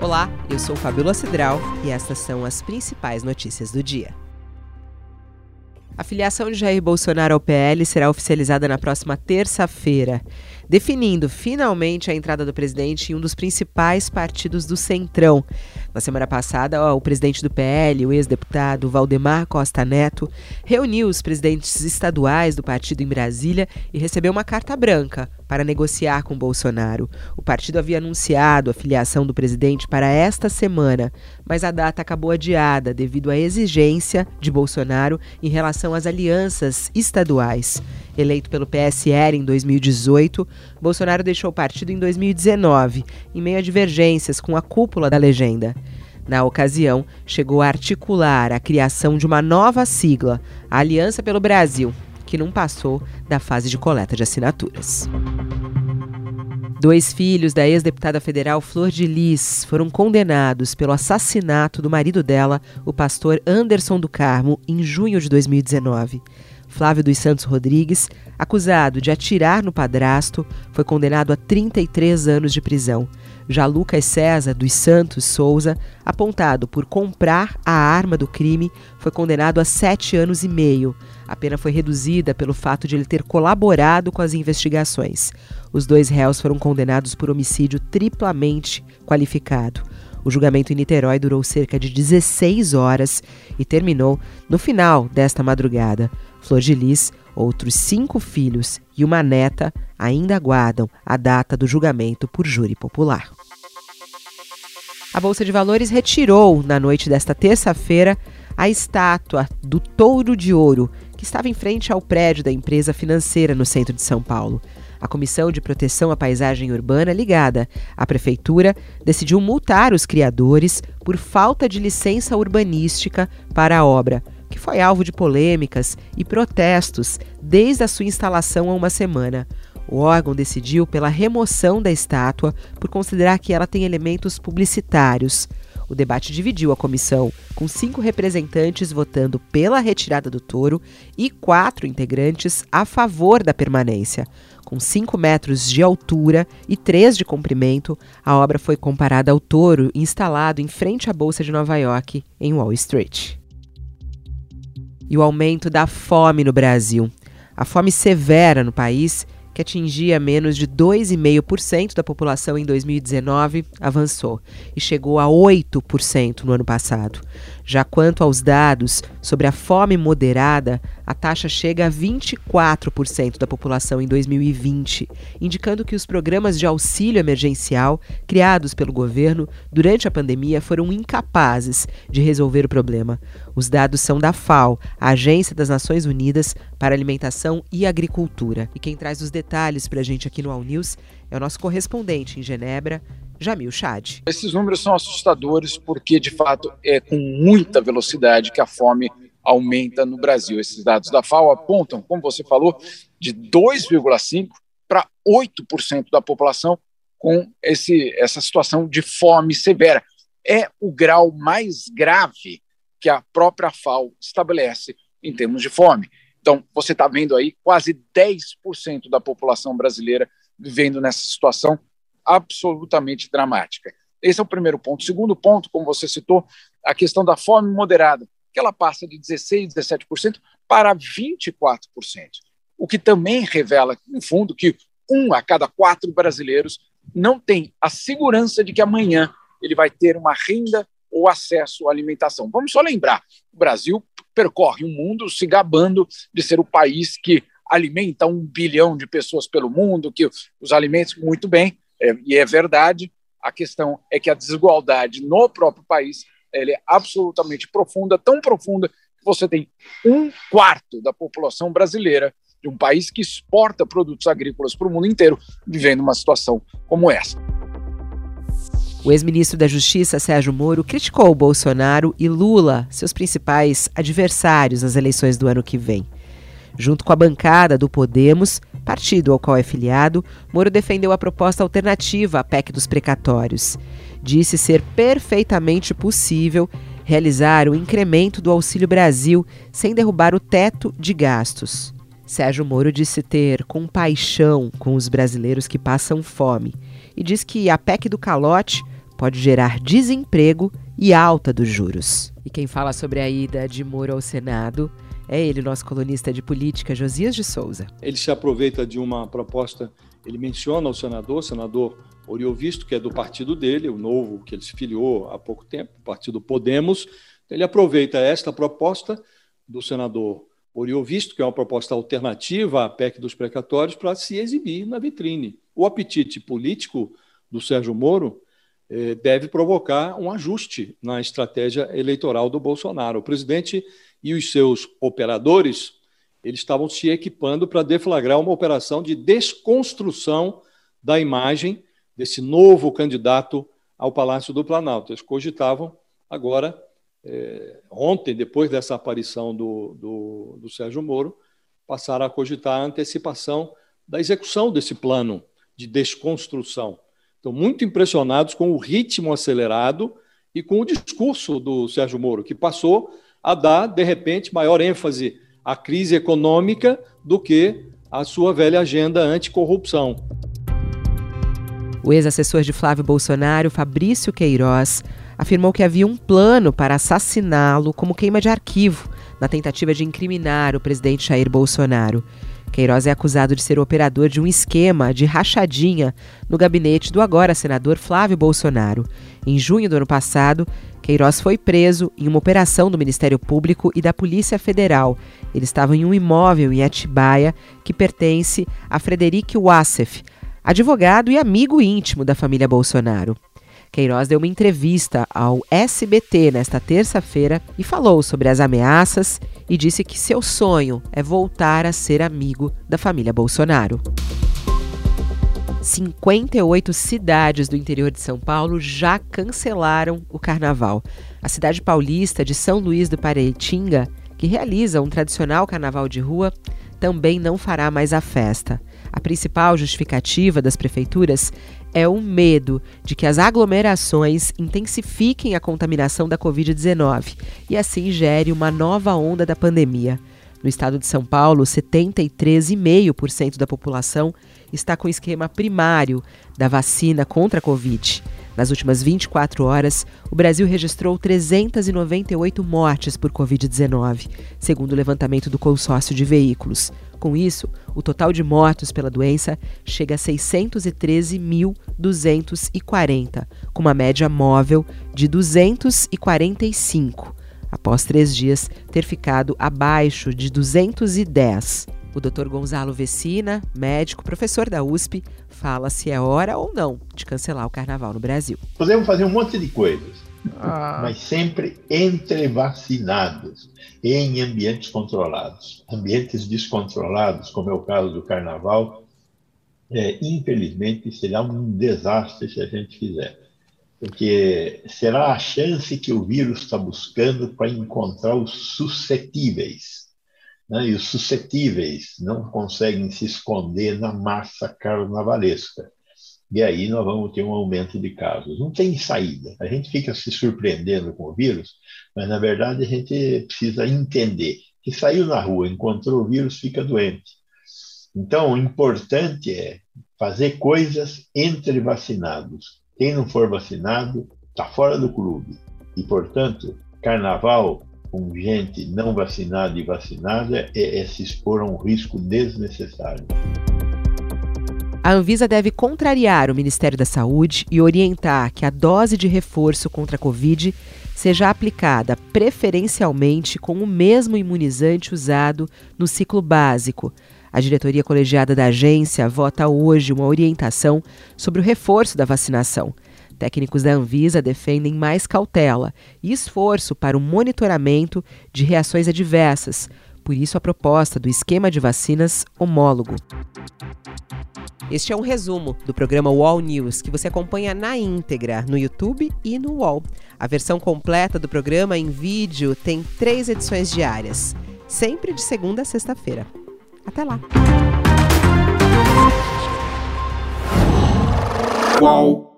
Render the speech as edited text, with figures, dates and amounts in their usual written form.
Olá, eu sou Fabíola Cidral e estas são as principais notícias do dia. A filiação de Jair Bolsonaro ao PL será oficializada na próxima terça-feira, definindo finalmente a entrada do presidente em um dos principais partidos do Centrão. Na semana passada, o presidente do PL, o ex-deputado Valdemar Costa Neto, reuniu os presidentes estaduais do partido em Brasília e recebeu uma carta branca para negociar com Bolsonaro. O partido havia anunciado a filiação do presidente para esta semana, mas a data acabou adiada devido à exigência de Bolsonaro em relação às alianças estaduais. Eleito pelo PSL em 2018, Bolsonaro deixou o partido em 2019, em meio a divergências com a cúpula da legenda. Na ocasião, chegou a articular a criação de uma nova sigla, a Aliança pelo Brasil, que não passou da fase de coleta de assinaturas. 2 filhos da ex-deputada federal Flor de Lis foram condenados pelo assassinato do marido dela, o pastor Anderson do Carmo, em junho de 2019. Flávio dos Santos Rodrigues, acusado de atirar no padrasto, foi condenado a 33 anos de prisão. Já Lucas César dos Santos Souza, apontado por comprar a arma do crime, foi condenado a 7 anos e meio. A pena foi reduzida pelo fato de ele ter colaborado com as investigações. Os 2 réus foram condenados por homicídio triplamente qualificado. O julgamento em Niterói durou cerca de 16 horas e terminou no final desta madrugada. Flor de Lis, outros 5 filhos e uma neta ainda aguardam a data do julgamento por júri popular. A Bolsa de Valores retirou, na noite desta terça-feira, a estátua do Touro de Ouro, que estava em frente ao prédio da empresa financeira no centro de São Paulo. A Comissão de Proteção à Paisagem Urbana, ligada à Prefeitura, decidiu multar os criadores por falta de licença urbanística para a obra, que foi alvo de polêmicas e protestos desde a sua instalação há uma semana. O órgão decidiu pela remoção da estátua por considerar que ela tem elementos publicitários. O debate dividiu a comissão, com 5 representantes votando pela retirada do touro e 4 integrantes a favor da permanência. Com 5 metros de altura e 3 de comprimento, a obra foi comparada ao touro instalado em frente à Bolsa de Nova York, em Wall Street. E o aumento da fome no Brasil. A fome severa no país, que atingia menos de 2,5% da população em 2019, avançou e chegou a 8% no ano passado. Já quanto aos dados sobre a fome moderada, a taxa chega a 24% da população em 2020, indicando que os programas de auxílio emergencial criados pelo governo durante a pandemia foram incapazes de resolver o problema. Os dados são da FAO, a Agência das Nações Unidas para Alimentação e Agricultura. E quem traz os detalhes para a gente aqui no All News é o nosso correspondente em Genebra, Jamil Chad. Esses números são assustadores porque, de fato, é com muita velocidade que a fome aumenta no Brasil. Esses dados da FAO apontam, como você falou, de 2,5% para 8% da população com essa situação de fome severa. É o grau mais grave que a própria FAO estabelece em termos de fome. Então, você está vendo aí quase 10% da população brasileira vivendo nessa situação absolutamente dramática. Esse é o primeiro ponto. O segundo ponto, como você citou, a questão da fome moderada, que ela passa de 16%, 17% para 24%, o que também revela, no fundo, que 1 a cada 4 brasileiros não tem a segurança de que amanhã ele vai ter uma renda ou acesso à alimentação. Vamos só lembrar, o Brasil percorre o mundo se gabando de ser o país que alimenta 1 bilhão de pessoas pelo mundo, que os alimenta muito bem, e é verdade. A questão é que a desigualdade no próprio país ela é absolutamente profunda, tão profunda que você tem 1/4 da população brasileira de um país que exporta produtos agrícolas para o mundo inteiro, vivendo uma situação como essa. O ex-ministro da Justiça, Sérgio Moro, criticou Bolsonaro e Lula, seus principais adversários nas eleições do ano que vem. Junto com a bancada do Podemos, partido ao qual é filiado, Moro defendeu a proposta alternativa à PEC dos precatórios. Disse ser perfeitamente possível realizar o incremento do Auxílio Brasil sem derrubar o teto de gastos. Sérgio Moro disse ter compaixão com os brasileiros que passam fome e diz que a PEC do calote pode gerar desemprego e alta dos juros. E quem fala sobre a ida de Moro ao Senado é ele, nosso colunista de política, Josias de Souza. Ele se aproveita de uma proposta, ele menciona o senador Oriovisto, que é do partido dele, o novo, que ele se filiou há pouco tempo, o partido Podemos. Ele aproveita esta proposta do senador Oriovisto, que é uma proposta alternativa à PEC dos precatórios, para se exibir na vitrine. O apetite político do Sérgio Moro deve provocar um ajuste na estratégia eleitoral do Bolsonaro. O presidente e os seus operadores, eles estavam se equipando para deflagrar uma operação de desconstrução da imagem desse novo candidato ao Palácio do Planalto. Eles cogitavam agora, ontem, depois dessa aparição do Sérgio Moro, passaram a cogitar a antecipação da execução desse plano de desconstrução. Estão muito impressionados com o ritmo acelerado e com o discurso do Sérgio Moro, que passou a dar, de repente, maior ênfase à crise econômica do que à sua velha agenda anticorrupção. O ex-assessor de Flávio Bolsonaro, Fabrício Queiroz, afirmou que havia um plano para assassiná-lo como queima de arquivo, na tentativa de incriminar o presidente Jair Bolsonaro. Queiroz é acusado de ser o operador de um esquema de rachadinha no gabinete do agora senador Flávio Bolsonaro. Em junho do ano passado, Queiroz foi preso em uma operação do Ministério Público e da Polícia Federal. Ele estava em um imóvel em Atibaia que pertence a Frederic Wassef, advogado e amigo íntimo da família Bolsonaro. Queiroz deu uma entrevista ao SBT nesta terça-feira e falou sobre as ameaças e disse que seu sonho é voltar a ser amigo da família Bolsonaro. 58 cidades do interior de São Paulo já cancelaram o carnaval. A cidade paulista de São Luís do Paraitinga, que realiza um tradicional carnaval de rua, também não fará mais a festa. A principal justificativa das prefeituras é o medo de que as aglomerações intensifiquem a contaminação da Covid-19 e assim gere uma nova onda da pandemia. No estado de São Paulo, 73,5% da população está com esquema primário da vacina contra a Covid. Nas últimas 24 horas, o Brasil registrou 398 mortes por Covid-19, segundo o levantamento do consórcio de veículos. Com isso, o total de mortos pela doença chega a 613.240, com uma média móvel de 245, após 3 dias ter ficado abaixo de 210. O Dr. Gonzalo Vecina, médico, professor da USP, fala se é hora ou não de cancelar o carnaval no Brasil. Podemos fazer um monte de coisas, mas sempre entre vacinados, em ambientes controlados. Ambientes descontrolados, como é o caso do carnaval, infelizmente será um desastre se a gente fizer. Porque será a chance que o vírus está buscando para encontrar os suscetíveis. E os suscetíveis não conseguem se esconder na massa carnavalesca. E aí nós vamos ter um aumento de casos. Não tem saída. A gente fica se surpreendendo com o vírus, mas na verdade a gente precisa entender que saiu na rua, encontrou o vírus, fica doente. Então o importante é fazer coisas entre vacinados. Quem não for vacinado está fora do clube. E, portanto, carnaval com gente não vacinada e vacinada é se expor a um risco desnecessário. A Anvisa deve contrariar o Ministério da Saúde e orientar que a dose de reforço contra a Covid seja aplicada preferencialmente com o mesmo imunizante usado no ciclo básico. A diretoria colegiada da agência vota hoje uma orientação sobre o reforço da vacinação. Técnicos da Anvisa defendem mais cautela e esforço para o monitoramento de reações adversas. Por isso, a proposta do esquema de vacinas homólogo. Este é um resumo do programa UOL News, que você acompanha na íntegra no YouTube e no UOL. A versão completa do programa em vídeo tem 3 edições diárias, sempre de segunda a sexta-feira. Até lá! UOL.